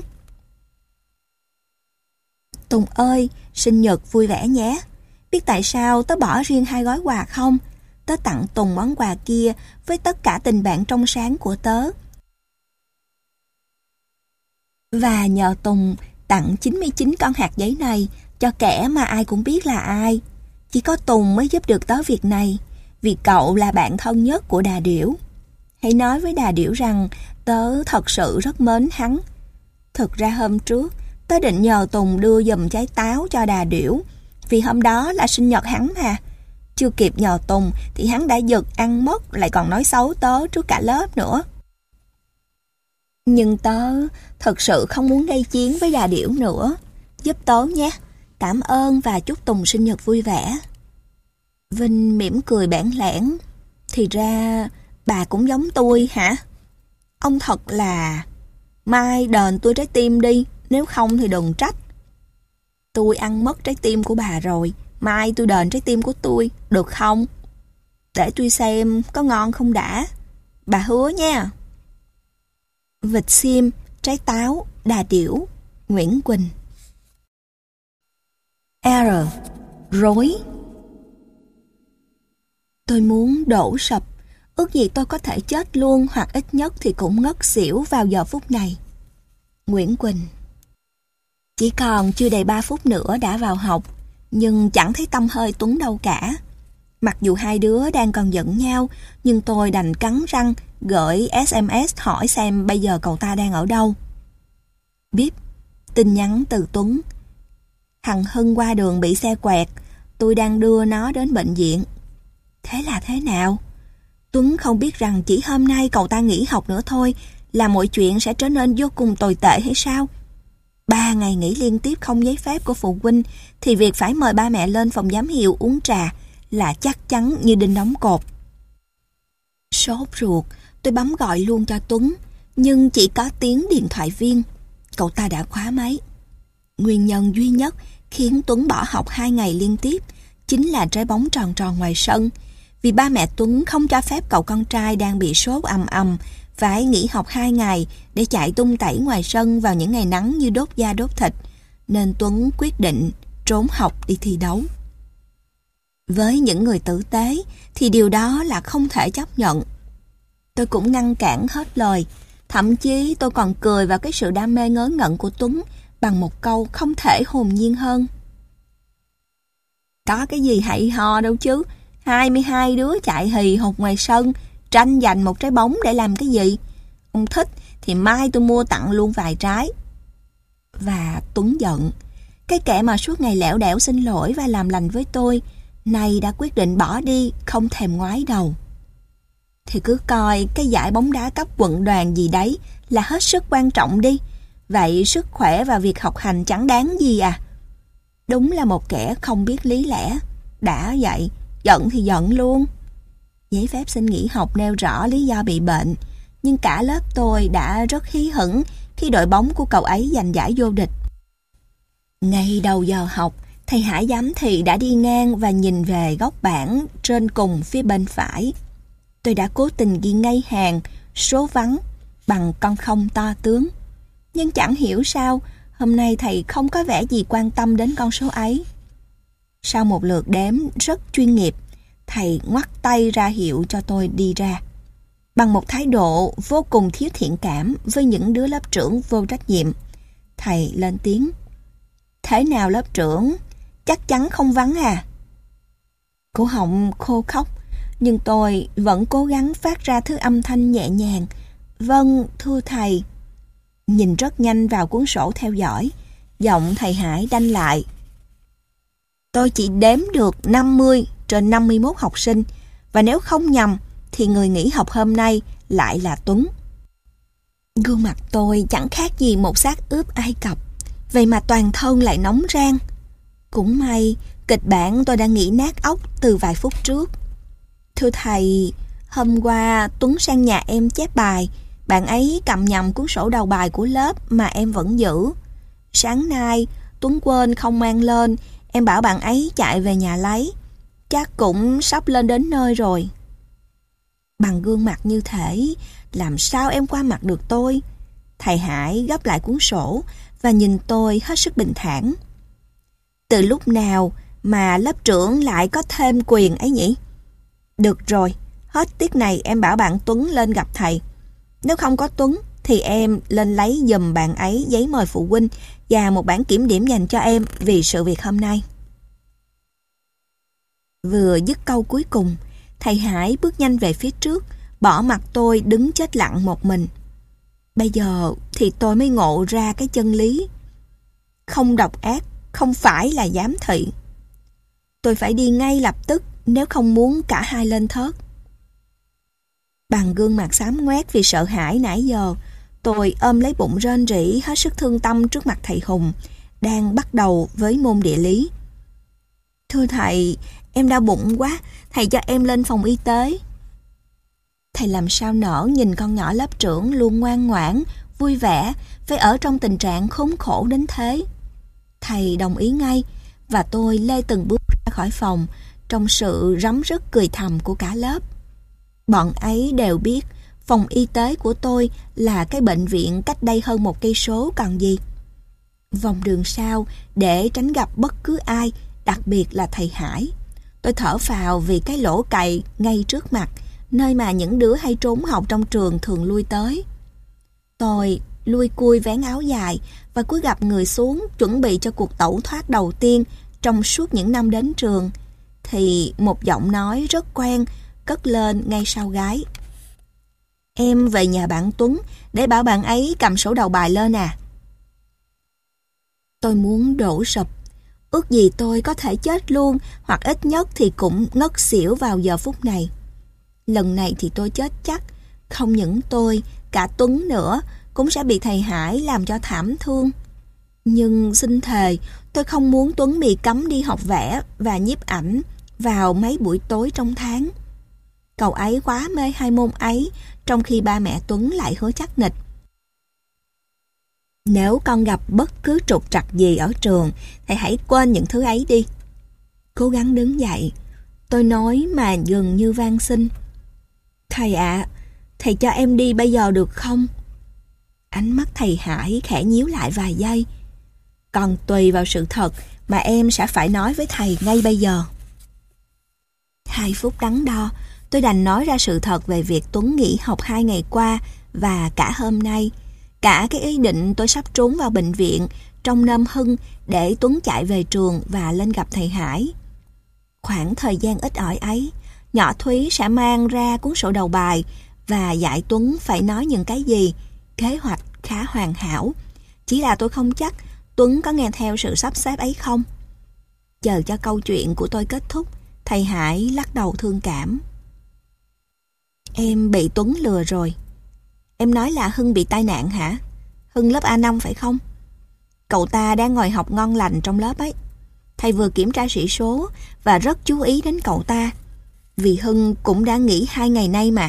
S1: Tùng ơi, sinh nhật vui vẻ nhé. Biết tại sao tớ bỏ riêng 2 gói quà không? Tớ tặng Tùng món quà kia với tất cả tình bạn trong sáng của tớ. Và nhờ Tùng tặng 99 con hạt giấy này cho kẻ mà ai cũng biết là ai. Chỉ có Tùng mới giúp được tớ việc này, vì cậu là bạn thân nhất của Đà Điểu. Hãy nói với Đà Điểu rằng tớ thật sự rất mến hắn. Thực ra hôm trước, tớ định nhờ Tùng đưa giùm trái táo cho Đà Điểu, vì hôm đó là sinh nhật hắn mà. Chưa kịp nhờ Tùng thì hắn đã giật ăn mất, lại còn nói xấu tớ trước cả lớp nữa. Nhưng tớ thật sự không muốn gây chiến với Đà Điểu nữa. Giúp tớ nhé. Cảm ơn và chúc Tùng sinh nhật vui vẻ. Vinh mỉm cười bẽn lẽn. Thì ra bà cũng giống tôi hả? Ông thật là... Mai đền tôi trái tim đi, nếu không thì đừng trách. Tôi ăn mất trái tim của bà rồi, mai tôi đền trái tim của tôi, được không? Để tôi xem có ngon không đã. Bà hứa nha. Vịt xiêm, trái táo, Đà Điểu, Nguyễn Quỳnh. R. Rối. Tôi muốn đổ sập, ước gì tôi có thể chết luôn, hoặc ít nhất thì cũng ngất xỉu vào giờ phút này. Nguyễn Quỳnh. Chỉ còn chưa đầy 3 phút nữa đã vào học, nhưng chẳng thấy tăm hơi Tuấn đâu cả. Mặc dù hai đứa đang còn giận nhau, nhưng tôi đành cắn răng gửi SMS hỏi xem bây giờ cậu ta đang ở đâu. Bíp, tin nhắn từ Tuấn. Thằng Hưng qua đường bị xe quẹt, tôi đang đưa nó đến bệnh viện. Thế là thế nào? Tuấn không biết rằng chỉ hôm nay cậu ta nghỉ học nữa thôi là mọi chuyện sẽ trở nên vô cùng tồi tệ hay sao? 3 ngày nghỉ liên tiếp không giấy phép của phụ huynh thì việc phải mời ba mẹ lên phòng giám hiệu uống trà là chắc chắn như đinh đóng cột. Sốt ruột, tôi bấm gọi luôn cho Tuấn, nhưng chỉ có tiếng điện thoại viên. Cậu ta đã khóa máy. Nguyên nhân duy nhất khiến Tuấn bỏ học 2 ngày liên tiếp chính là trái bóng tròn tròn ngoài sân, vì ba mẹ Tuấn không cho phép cậu con trai đang bị sốt ầm ầm phải nghỉ học 2 ngày để chạy tung tẩy ngoài sân vào những ngày nắng như đốt da đốt thịt, nên Tuấn quyết định trốn học đi thi đấu. Với những người tử tế thì điều đó là không thể chấp nhận. Tôi cũng ngăn cản hết lời, thậm chí tôi còn cười vào cái sự đam mê ngớ ngẩn của Tuấn bằng một câu không thể hồn nhiên hơn. Có cái gì hay ho đâu chứ, 22 đứa chạy hì hục ngoài sân, tranh giành một trái bóng để làm cái gì? Ông thích thì mai tôi mua tặng luôn vài trái. Và Tuấn giận. Cái kẻ mà suốt ngày lẻo đẻo xin lỗi và làm lành với tôi, nay đã quyết định bỏ đi, không thèm ngoái đầu. Thì cứ coi cái giải bóng đá cấp quận đoàn gì đấy là hết sức quan trọng đi. Vậy sức khỏe và việc học hành chẳng đáng gì à? Đúng là một kẻ không biết lý lẽ. Đã vậy, giận thì giận luôn. Giấy phép xin nghỉ học nêu rõ lý do bị bệnh, nhưng cả lớp tôi đã rất hí hửng khi đội bóng của cậu ấy giành giải vô địch. Ngay đầu giờ học, thầy Hải giám thị đã đi ngang và nhìn về góc bảng trên cùng phía bên phải. Tôi đã cố tình ghi ngay hàng số vắng bằng con không to tướng. Nhưng chẳng hiểu sao, hôm nay thầy không có vẻ gì quan tâm đến con số ấy. Sau một lượt đếm rất chuyên nghiệp, thầy ngoắt tay ra hiệu cho tôi đi ra. Bằng một thái độ vô cùng thiếu thiện cảm với những đứa lớp trưởng vô trách nhiệm, thầy lên tiếng. Thế nào lớp trưởng? Chắc chắn không vắng à? Cổ họng khô khóc, nhưng tôi vẫn cố gắng phát ra thứ âm thanh nhẹ nhàng. Vâng, thưa thầy. Nhìn rất nhanh vào cuốn sổ theo dõi, giọng thầy Hải đanh lại. Tôi chỉ đếm được 50 trên 51 học sinh, và nếu không nhầm thì người nghỉ học hôm nay lại là Tuấn. Gương mặt tôi chẳng khác gì một xác ướp Ai Cập, vậy mà toàn thân lại nóng rang. Cũng may, kịch bản tôi đã nghĩ nát óc từ vài phút trước. Thưa thầy, hôm qua Tuấn sang nhà em chép bài, bạn ấy cầm nhầm cuốn sổ đầu bài của lớp mà em vẫn giữ. Sáng nay, Tuấn quên không mang lên, em bảo bạn ấy chạy về nhà lấy. Chắc cũng sắp lên đến nơi rồi. Bằng gương mặt như thể, làm sao em qua mặt được tôi? Thầy Hải gấp lại cuốn sổ và nhìn tôi hết sức bình thản. Từ lúc nào mà lớp trưởng lại có thêm quyền ấy nhỉ? Được rồi, hết tiết này em bảo bạn Tuấn lên gặp thầy. Nếu không có Tuấn thì em lên lấy giùm bạn ấy giấy mời phụ huynh và một bản kiểm điểm dành cho em vì sự việc hôm nay. Vừa dứt câu cuối cùng, thầy Hải bước nhanh về phía trước, bỏ mặc tôi đứng chết lặng một mình. Bây giờ thì tôi mới ngộ ra cái chân lý. Không độc ác, không phải là giám thị. Tôi phải đi ngay lập tức nếu không muốn cả hai lên thớt. Bằng gương mặt xám ngoét vì sợ hãi nãy giờ, tôi ôm lấy bụng rên rỉ hết sức thương tâm trước mặt thầy Hùng, đang bắt đầu với môn địa lý. Thưa thầy, em đau bụng quá, thầy cho em lên phòng y tế. Thầy làm sao nỡ nhìn con nhỏ lớp trưởng luôn ngoan ngoãn, vui vẻ, phải ở trong tình trạng khốn khổ đến thế. Thầy đồng ý ngay, và tôi lê từng bước ra khỏi phòng, trong sự rắm rứt cười thầm của cả lớp. Bọn ấy đều biết phòng y tế của tôi là cái bệnh viện cách đây hơn 1 cây số còn gì. Vòng đường sau để tránh gặp bất cứ ai, đặc biệt là thầy Hải. Tôi thở phào vì cái lỗ cày ngay trước mặt, nơi mà những đứa hay trốn học trong trường thường lui tới. Tôi lui cui vén áo dài và cúi gập người xuống chuẩn bị cho cuộc tẩu thoát đầu tiên trong suốt những năm đến trường, thì một giọng nói rất quen cất lên ngay sau gái. Em về nhà bạn Tuấn để bảo bạn ấy cầm sổ đầu bài lên à. Tôi muốn đổ sụp. Ước gì tôi có thể chết luôn, hoặc ít nhất thì cũng ngất xỉu vào giờ phút này. Lần này thì tôi chết chắc. Không những tôi, cả Tuấn nữa cũng sẽ bị thầy Hải làm cho thảm thương. Nhưng xin thề, tôi không muốn Tuấn bị cấm đi học vẽ và nhiếp ảnh vào mấy buổi tối trong tháng. Cậu ấy quá mê hai môn ấy, trong khi ba mẹ Tuấn lại hứa chắc nịch. Nếu con gặp bất cứ trục trặc gì ở trường, thầy hãy quên những thứ ấy đi. Cố gắng đứng dậy, tôi nói mà gần như van xin. Thầy ạ, thầy cho em đi bây giờ được không? Ánh mắt thầy Hải khẽ nhíu lại vài giây. Còn tùy vào sự thật mà em sẽ phải nói với thầy ngay bây giờ. 2 phút đắn đo, tôi đành nói ra sự thật về việc Tuấn nghỉ học 2 ngày qua và cả hôm nay. Cả cái ý định tôi sắp trốn vào bệnh viện trong Nơm Hưng để Tuấn chạy về trường và lên gặp thầy Hải. Khoảng thời gian ít ỏi ấy, nhỏ Thúy sẽ mang ra cuốn sổ đầu bài và dạy Tuấn phải nói những cái gì. Kế hoạch khá hoàn hảo. Chỉ là tôi không chắc Tuấn có nghe theo sự sắp xếp ấy không. Chờ cho câu chuyện của tôi kết thúc, thầy Hải lắc đầu thương cảm. Em bị Tuấn lừa rồi. Em nói là Hưng bị tai nạn hả? Hưng lớp A5 phải không? Cậu ta đang ngồi học ngon lành trong lớp ấy. Thầy vừa kiểm tra sĩ số và rất chú ý đến cậu ta, vì Hưng cũng đã nghỉ 2 ngày nay mà.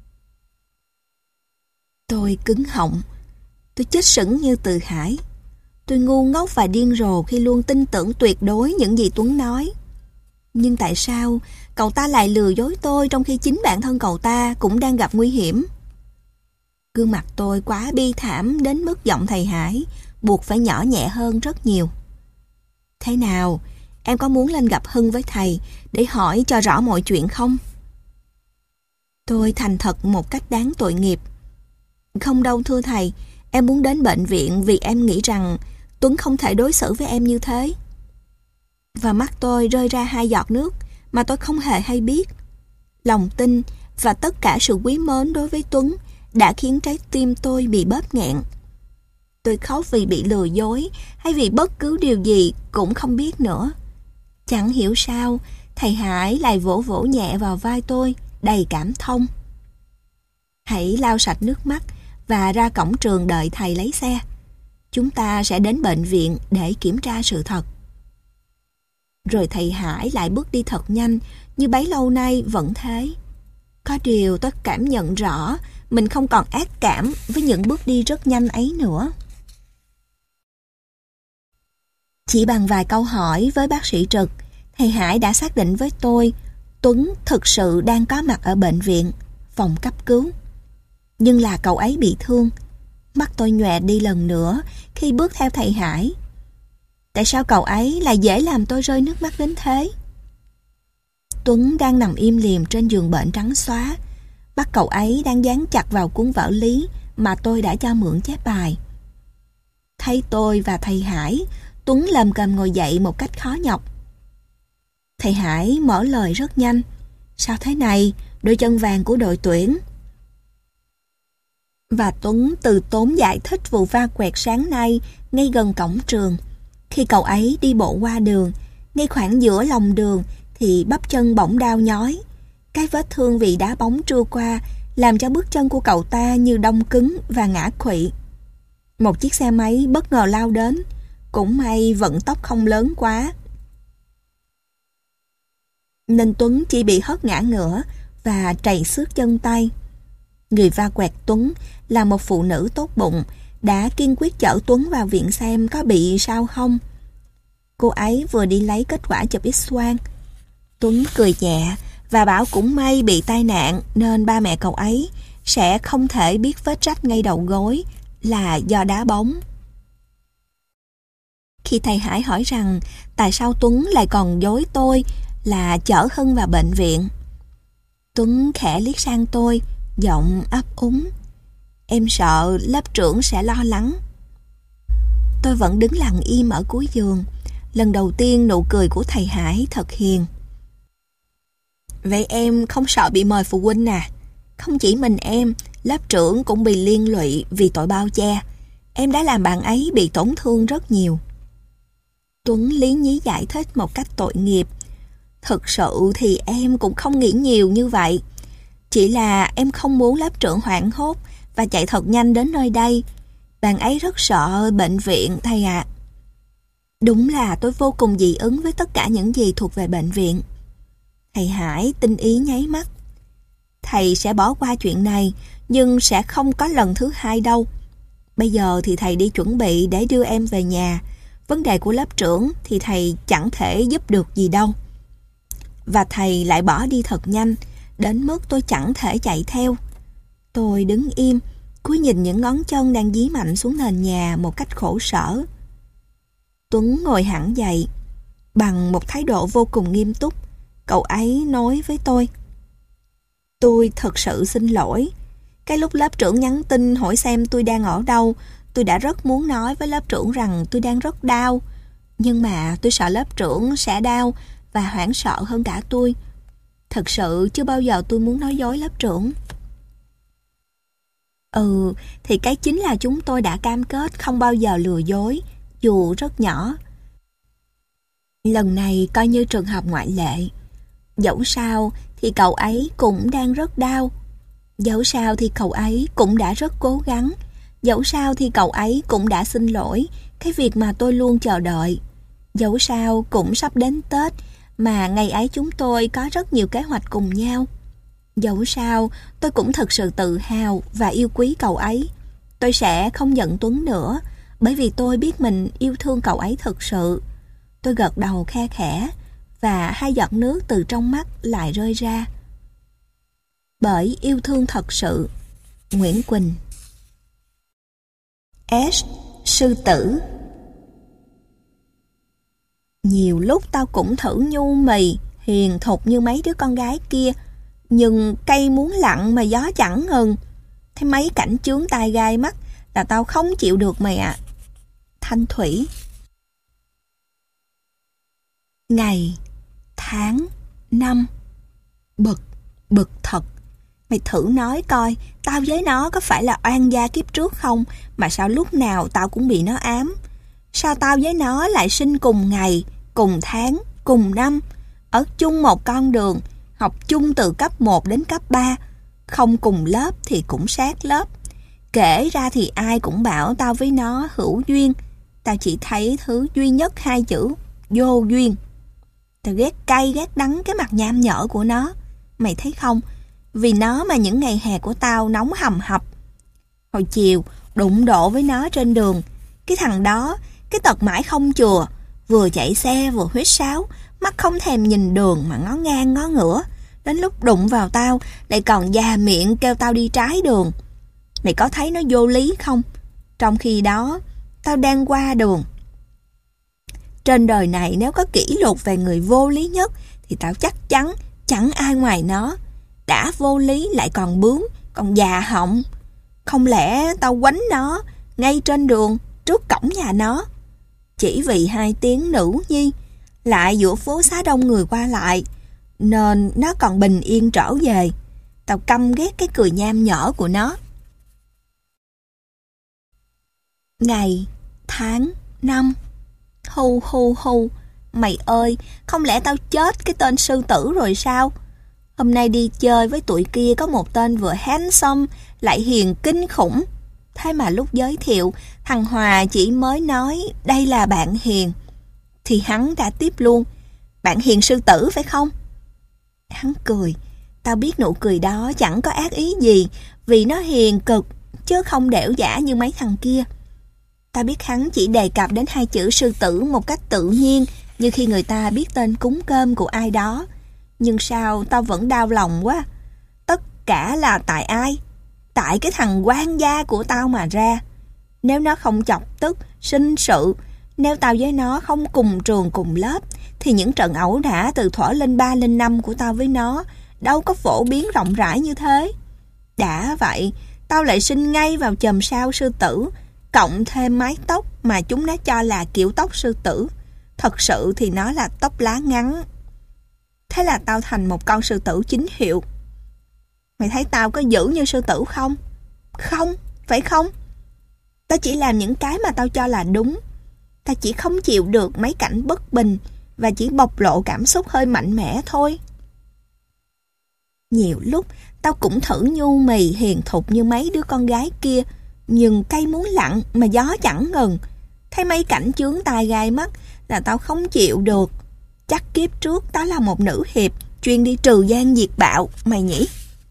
S1: Tôi cứng họng. Tôi chết sững như Từ Hải. Tôi ngu ngốc và điên rồ khi luôn tin tưởng tuyệt đối những gì Tuấn nói. Nhưng tại sao cậu ta lại lừa dối tôi trong khi chính bản thân cậu ta cũng đang gặp nguy hiểm? Gương mặt tôi quá bi thảm đến mức giọng thầy Hải buộc phải nhỏ nhẹ hơn rất nhiều. Thế nào, em có muốn lên gặp Hưng với thầy để hỏi cho rõ mọi chuyện không? Tôi thành thật một cách đáng tội nghiệp. Không đâu thưa thầy, em muốn đến bệnh viện vì em nghĩ rằng Tuấn không thể đối xử với em như thế. Và mắt tôi rơi ra 2 giọt nước mà tôi không hề hay biết. Lòng tin và tất cả sự quý mến đối với Tuấn đã khiến trái tim tôi bị bóp nghẹn. Tôi khóc vì bị lừa dối hay vì bất cứ điều gì cũng không biết nữa. Chẳng hiểu sao thầy Hải lại vỗ vỗ nhẹ vào vai tôi đầy cảm thông. Hãy lau sạch nước mắt và ra cổng trường đợi thầy lấy xe. Chúng ta sẽ đến bệnh viện để kiểm tra sự thật. Rồi thầy Hải lại bước đi thật nhanh, như bấy lâu nay vẫn thế. Có điều tôi cảm nhận rõ mình không còn ác cảm với những bước đi rất nhanh ấy nữa. Chỉ bằng vài câu hỏi với bác sĩ trực, thầy Hải đã xác định với tôi Tuấn thực sự đang có mặt ở bệnh viện, phòng cấp cứu. Nhưng là cậu ấy bị thương. Mắt tôi nhòe đi lần nữa khi bước theo thầy Hải. Tại sao cậu ấy lại dễ làm tôi rơi nước mắt đến thế? Tuấn đang nằm im lìm trên giường bệnh trắng xóa. Mắt cậu ấy đang dán chặt vào cuốn vở lý mà tôi đã cho mượn chép bài. Thấy tôi và thầy Hải, Tuấn lầm cầm ngồi dậy một cách khó nhọc. Thầy Hải mở lời rất nhanh. Sao thế này, đôi chân vàng của đội tuyển? Và Tuấn từ tốn giải thích vụ va quẹt sáng nay ngay gần cổng trường. Khi cậu ấy đi bộ qua đường, ngay khoảng giữa lòng đường thì bắp chân bỗng đau nhói. Cái vết thương vì đá bóng trưa qua làm cho bước chân của cậu ta như đông cứng và ngã khuỵu. Một chiếc xe máy bất ngờ lao đến, cũng may vận tốc không lớn quá, nên Tuấn chỉ bị hất ngã ngửa và trầy xước chân tay. Người va quẹt Tuấn là một phụ nữ tốt bụng, đã kiên quyết chở Tuấn vào viện xem có bị sao không. Cô ấy vừa đi lấy kết quả chụp X-quang. Tuấn cười nhẹ và bảo cũng may bị tai nạn nên ba mẹ cậu ấy sẽ không thể biết vết rách ngay đầu gối là do đá bóng. Khi thầy Hải hỏi rằng tại sao Tuấn lại còn dối tôi là chở Hưng vào bệnh viện, Tuấn khẽ liếc sang tôi, giọng ấp úng. Em sợ lớp trưởng sẽ lo lắng. Tôi vẫn đứng lặng im ở cuối giường. Lần đầu tiên nụ cười của thầy Hải thật hiền. Vậy em không sợ bị mời phụ huynh à? Không chỉ mình em, lớp trưởng cũng bị liên lụy vì tội bao che. Em đã làm bạn ấy bị tổn thương rất nhiều. Tuấn lý nhí giải thích một cách tội nghiệp. Thực sự thì em cũng không nghĩ nhiều như vậy. Chỉ là em không muốn lớp trưởng hoảng hốt và chạy thật nhanh đến nơi đây. Bạn ấy rất sợ bệnh viện thầy ạ. Đúng là tôi vô cùng dị ứng với tất cả những gì thuộc về bệnh viện. Thầy Hải tinh ý nháy mắt. Thầy sẽ bỏ qua chuyện này, nhưng sẽ không có lần thứ hai đâu. Bây giờ thì thầy đi chuẩn bị để đưa em về nhà. Vấn đề của lớp trưởng thì thầy chẳng thể giúp được gì đâu. Và thầy lại bỏ đi thật nhanh, đến mức tôi chẳng thể chạy theo. Tôi đứng im, cúi nhìn những ngón chân đang dí mạnh xuống nền nhà một cách khổ sở. Tuấn ngồi hẳn dậy. Bằng một thái độ vô cùng nghiêm túc, cậu ấy nói với tôi. Tôi thật sự xin lỗi. Cái lúc lớp trưởng nhắn tin hỏi xem tôi đang ở đâu, tôi đã rất muốn nói với lớp trưởng rằng tôi đang rất đau. Nhưng mà tôi sợ lớp trưởng sẽ đau và hoảng sợ hơn cả tôi. Thật sự chưa bao giờ tôi muốn nói dối lớp trưởng. Thì cái chính là chúng tôi đã cam kết không bao giờ lừa dối, dù rất nhỏ. Lần này coi như trường hợp ngoại lệ. Dẫu sao thì cậu ấy cũng đang rất đau. Dẫu sao thì cậu ấy cũng đã rất cố gắng. Dẫu sao thì cậu ấy cũng đã xin lỗi cái việc mà tôi luôn chờ đợi. Dẫu sao cũng sắp đến Tết, mà ngày ấy chúng tôi có rất nhiều kế hoạch cùng nhau. Dẫu sao, tôi cũng thực sự tự hào và yêu quý cậu ấy. Tôi sẽ không giận Tuấn nữa, bởi vì tôi biết mình yêu thương cậu ấy thực sự. Tôi gật đầu khe khẽ, và 2 giọt nước từ trong mắt lại rơi ra. Bởi yêu thương thật sự. Nguyễn Quỳnh. S. Sư tử. Nhiều lúc tao cũng thử nhu mì, hiền thục như mấy đứa con gái kia, nhưng cây muốn lặng mà gió chẳng ngừng. Thấy mấy cảnh chướng tai gai mắt là tao không chịu được mày ạ. Thanh Thủy. Ngày, tháng, năm. Bực thật. Mày thử nói coi, tao với nó có phải là oan gia kiếp trước không, mà sao lúc nào tao cũng bị nó ám? Sao tao với nó lại sinh cùng ngày, cùng tháng, cùng năm, ở chung một con đường, học chung từ cấp 1 đến cấp 3, không cùng lớp thì cũng sát lớp. Kể ra thì ai cũng bảo tao với nó hữu duyên, tao chỉ thấy thứ duy nhất 2 chữ, vô duyên. Tao ghét cay ghét đắng cái mặt nham nhở của nó, mày thấy không? Vì nó mà những ngày hè của tao nóng hầm hập. Hồi chiều, đụng độ với nó trên đường. Cái thằng đó, cái tật mãi không chừa, vừa chạy xe vừa huýt sáo, mắt không thèm nhìn đường mà ngó ngang ngó ngửa. Đến lúc đụng vào tao, lại còn già miệng kêu tao đi trái đường. Mày có thấy nó vô lý không? Trong khi đó, tao đang qua đường. Trên đời này nếu có kỷ lục về người vô lý nhất, thì tao chắc chắn chẳng ai ngoài nó. Đã vô lý lại còn bướng, còn già họng. Không lẽ tao quánh nó ngay trên đường, trước cổng nhà nó? Chỉ vì 2 tiếng nữ nhi, lại giữa phố xá đông người qua lại, nên nó còn bình yên trở về. Tao căm ghét cái cười nham nhở của nó. Ngày, tháng, năm. Hu, mày ơi, không lẽ tao chết cái tên sư tử rồi sao? Hôm nay đi chơi với tụi kia có một tên vừa handsome lại hiền kinh khủng. Thế mà lúc giới thiệu, thằng Hòa chỉ mới nói đây là bạn Hiền, thì hắn đã tiếp luôn, bạn Hiền sư tử phải không? Hắn cười, tao biết nụ cười đó chẳng có ác ý gì, vì nó hiền cực, chứ không đẻo giả như mấy thằng kia. Tao biết hắn chỉ đề cập đến 2 chữ sư tử một cách tự nhiên, như khi người ta biết tên cúng cơm của ai đó. Nhưng sao tao vẫn đau lòng quá. Tất cả là tại ai? Tại cái thằng quan gia của tao mà ra. Nếu nó không chọc tức, sinh sự, nếu tao với nó không cùng trường cùng lớp, thì những trận ẩu đả từ thuở lên 3 lên 5 của tao với nó đâu có phổ biến rộng rãi như thế. Đã vậy, tao lại sinh ngay vào chòm sao sư tử, cộng thêm mái tóc mà chúng nó cho là kiểu tóc sư tử. Thật sự thì nó là tóc lá ngắn. Thế là tao thành một con sư tử chính hiệu. Mày thấy tao có dữ như sư tử không? Không, phải không? Tao chỉ làm những cái mà tao cho là đúng. Tao chỉ không chịu được mấy cảnh bất bình và chỉ bộc lộ cảm xúc hơi mạnh mẽ thôi. Nhiều lúc tao cũng thử nhu mì hiền thục như mấy đứa con gái kia, nhưng cây muốn lặng mà gió chẳng ngừng. Thấy mấy cảnh chướng tai gai mắt là tao không chịu được. Chắc kiếp trước tao là một nữ hiệp chuyên đi trừ gian diệt bạo, mày nhỉ?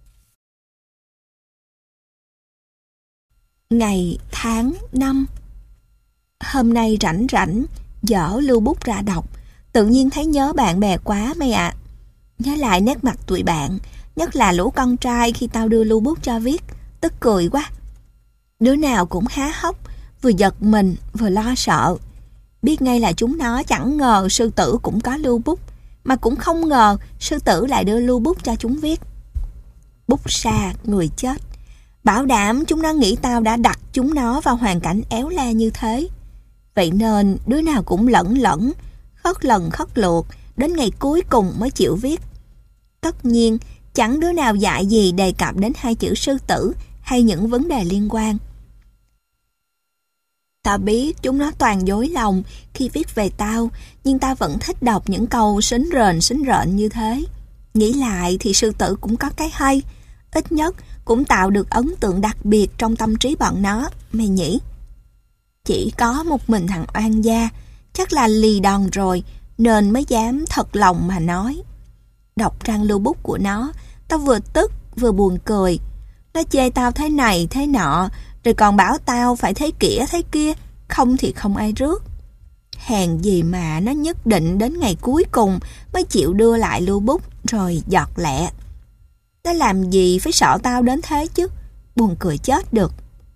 S1: Ngày, tháng, năm. Hôm nay rảnh rảnh, dở lưu bút ra đọc, tự nhiên thấy nhớ bạn bè quá mày ạ. Nhớ lại nét mặt tụi bạn, nhất là lũ con trai khi tao đưa lưu bút cho viết, tức cười quá. Đứa nào cũng há hốc, vừa giật mình vừa lo sợ. Biết ngay là chúng nó chẳng ngờ sư tử cũng có lưu bút, mà cũng không ngờ sư tử lại đưa lưu bút cho chúng viết. Bút xa, người chết. Bảo đảm chúng nó nghĩ tao đã đặt chúng nó vào hoàn cảnh éo le như thế. Vậy nên đứa nào cũng lẫn lẫn, khất lần khất lượt, đến ngày cuối cùng mới chịu viết. Tất nhiên, chẳng đứa nào dại gì đề cập đến 2 chữ sư tử hay những vấn đề liên quan. Tao biết chúng nó toàn dối lòng khi viết về tao, nhưng tao vẫn thích đọc những câu xính rợn như thế. Nghĩ lại thì sư tử cũng có cái hay, ít nhất cũng tạo được ấn tượng đặc biệt trong tâm trí bọn nó, mày nhỉ? Chỉ có một mình thằng oan gia, Chắc là lì đòn rồi, nên mới dám thật lòng mà nói. Đọc trang lưu bút của nó, tao vừa tức vừa buồn cười. Nó chê tao thế này thế nọ, rồi còn bảo tao phải thế kĩa thế kia, không thì không ai rước. Hèn gì mà nó nhất định đến ngày cuối cùng mới chịu đưa lại lưu bút rồi giọt lẹ. Nó làm gì phải sợ tao đến thế chứ, buồn cười chết được.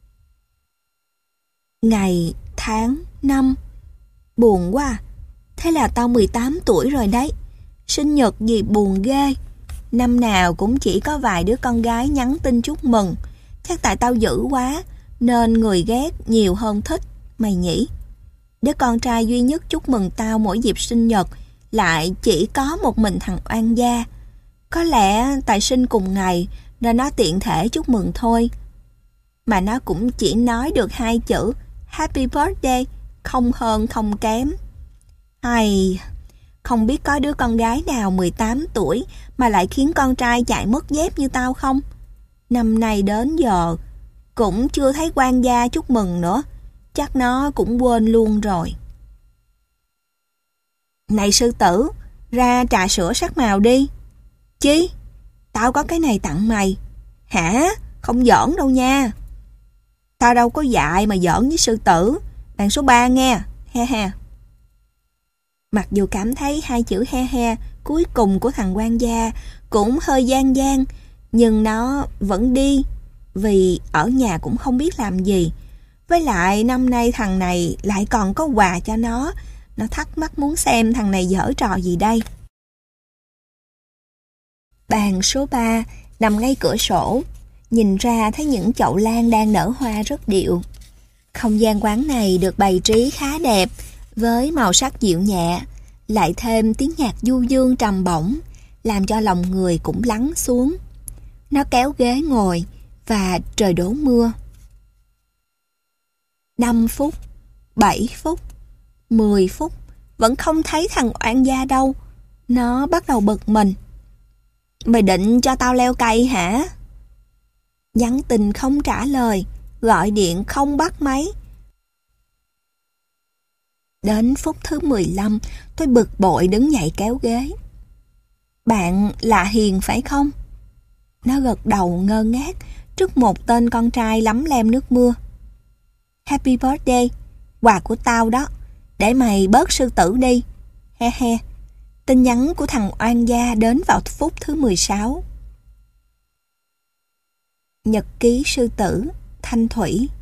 S1: Ngày, tháng, năm. Buồn quá à. Thế là tao 18 tuổi rồi đấy. Sinh nhật gì buồn ghê. Năm nào cũng chỉ có vài đứa con gái nhắn tin chúc mừng. Chắc tại tao dữ quá nên người ghét nhiều hơn thích, mày nhỉ? Đứa con trai duy nhất chúc mừng tao mỗi dịp sinh nhật lại chỉ có một mình thằng oan gia. Có lẽ tại sinh cùng ngày nên nó tiện thể chúc mừng thôi. Mà nó cũng chỉ nói được 2 chữ Happy birthday, không hơn không kém. Ai, không biết có đứa con gái nào 18 tuổi mà lại khiến con trai chạy mất dép như tao không? Năm nay đến giờ cũng chưa thấy quan gia chúc mừng nữa. Chắc nó cũng quên luôn rồi. Này sư tử, ra trà sữa sắc màu đi. Chi? Tao có cái này tặng mày. Hả? Không giỡn đâu nha. Tao đâu có dại mà giỡn với sư tử. Bàn số 3 nghe. He he. Mặc dù cảm thấy 2 chữ he he cuối cùng của thằng quan gia cũng hơi gian gian, nhưng nó vẫn đi, vì ở nhà cũng không biết làm gì. Với lại năm nay thằng này lại còn có quà cho nó thắc mắc muốn xem thằng này giở trò gì đây. Bàn số 3 nằm ngay cửa sổ, nhìn ra thấy những chậu lan đang nở hoa rất điệu. Không gian quán này được bày trí khá đẹp, với màu sắc dịu nhẹ, lại thêm tiếng nhạc du dương trầm bổng, làm cho lòng người cũng lắng xuống. Nó kéo ghế ngồi và trời đổ mưa. 5 phút, 7 phút, 10 phút, vẫn không thấy thằng oan gia đâu. Nó bắt đầu bực mình. Mày định cho tao leo cây hả? Nhắn tin không trả lời, gọi điện không bắt máy. Đến phút thứ 15, tôi bực bội đứng dậy kéo ghế. Bạn là Hiền phải không? Nó gật đầu ngơ ngác trước một tên con trai lấm lem nước mưa. Happy birthday, quà của tao đó, để mày bớt sư tử đi. He he. Tin nhắn của thằng oan gia đến vào phút thứ 16. Nhật ký sư tử, Thanh Thủy.